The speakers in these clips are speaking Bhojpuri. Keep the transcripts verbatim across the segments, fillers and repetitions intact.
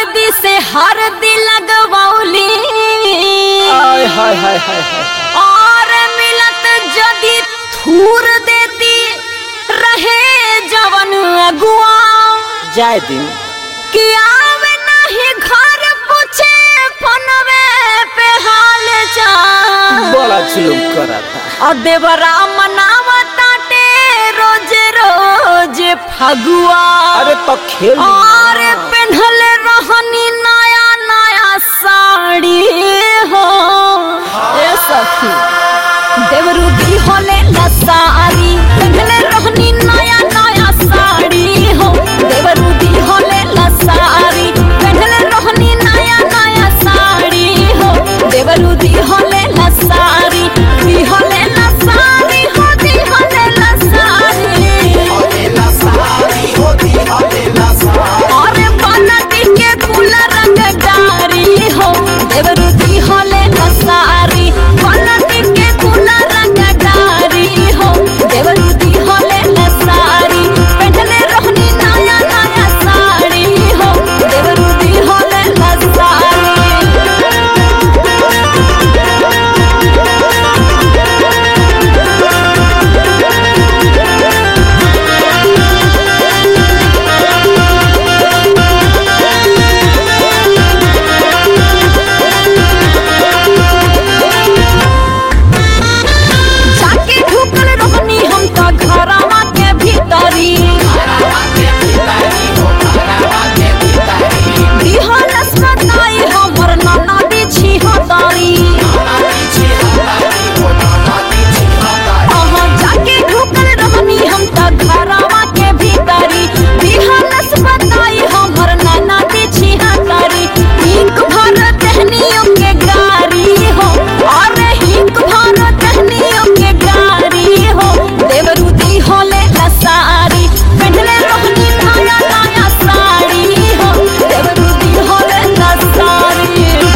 हरदी से हरदी लगवौली हाय हाय हाय हाय और मिलत जदी थूर देती रहे जवन अगुआ जाए दिन कि आवे नहीं घर पूछे फोनवे पे हाल चाल बड़ा जुलूम कराता और देवरा मनावता टे रोज रोज फगुआ अरे तो खेल और पहनल रहनी नया नया साड़ी हो ए सखी देवरू दी होले लसारी पहनले रहनी नया नया साड़ी हो देवरू दी होले लसारी पहनले रहनी नया नया साड़ी हो देवरू दी होले लसारी दी होले लसारी हो दी होले लसारी और बनती के कुल रंग डारी हो देवरू दी होले लसारी बनती के कुल रंग डारी हो देवरू दी होले लसारी पहनले रहनी नया नया साड़ी हो देवरू दी होले लसारी जाके ढुकल रहनी हम तो घरवा के भीतरी बिहान अस्पताई हमर नाना बिछी हतारी अहाँ जाके ढुकल रहनी हम तो घरवा के भीतरी बिहान अस्पताई हमर नाना बिछी हतारी हिंक भर टहनियों के गारी हो और हिंक भर टहनियों के गारी हो देवरू दी होले लसारी पहनले रहनी नया नया साड़ी हो देवरू दी होले लसारी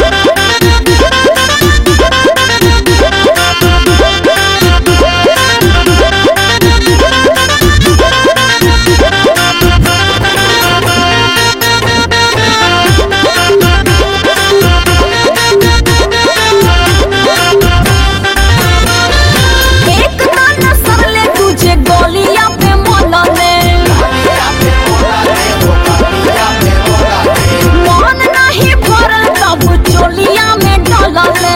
एक दाना सरले तुझे गोलिया पे मोलले मन नहीं भरल तब चोलिया में डलले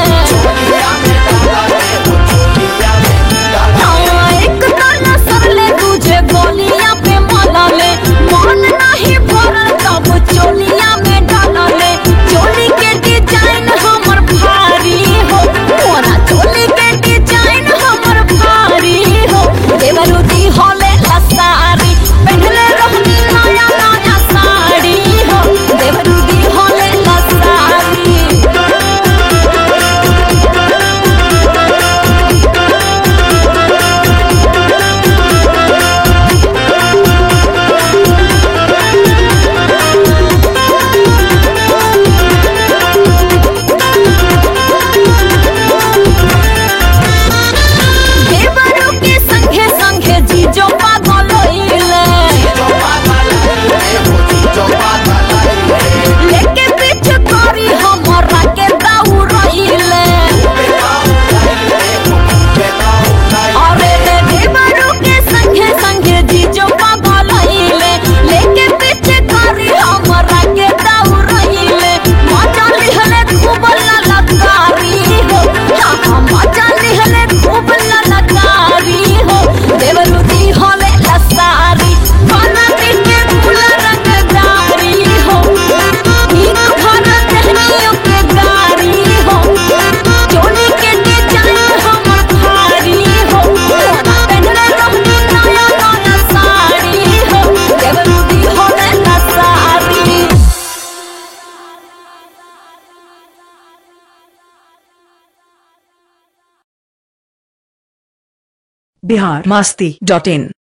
हाँ, एक दाना सरले तुझे गोलिया पे मोलले मन नहीं भरल तब चोलिया में डलले चोली के डिजाइन हमर भारी हो मोरा चोली के डिजाइन हमर भारी हो देवरू दी होले लसारी पहनले रहनी नया नया साड़ी हो देवरू दी होले लसारी देवरू के संगे संगे जीजो पागल होइले लेके पीछे करी हमरा के दौड़इले अरे रे देवरू के संगे संगे जीजो पागल होइले लेके पीछे करी हमरा के दौड़इले मजा लिहले खूब ललकारी हो हाँ मजा लिहले खूब ललकारी हो देवरू दी होले लसारी बनती के कुल रंग डारी हो हिंक भर टहनियों के गारी हो चोली के डिजाइन हमर भारी हो पहनले रहनी नया नया साड़ी हो देवरू दी होले लसारी बिहार मस्ती डॉट इन